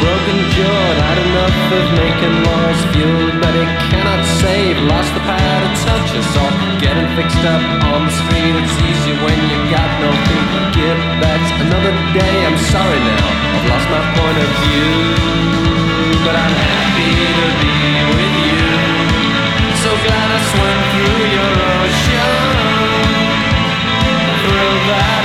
broken jawed, had enough of making laws, fueled but it cannot save, lost the power to touch us all, getting fixed up on the street. It's easy when